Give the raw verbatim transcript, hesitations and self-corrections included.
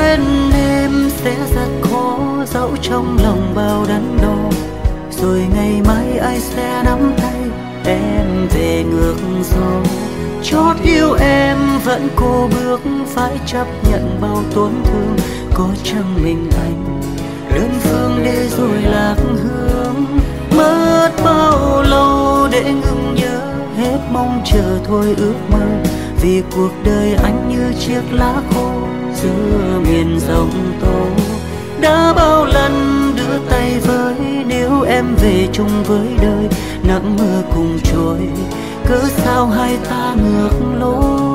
bên em sẽ rất khó, dẫu trong lòng bao đắn đo. Rồi ngày mai ai sẽ nắm tay em về ngược gió. Chót yêu em vẫn cô bước, phải chấp nhận bao tổn thương. Có chăng mình anh đơn phương để rồi lạc hướng. Mất bao lâu để ngừng nhớ, hết mong chờ thôi ước mơ. Vì cuộc đời anh như chiếc lá khô giữa miền rộng tố. Đã bao lần đưa tay với, nếu em về chung với đời, nắng mưa cùng trôi, cớ sao hai ta ngược lối.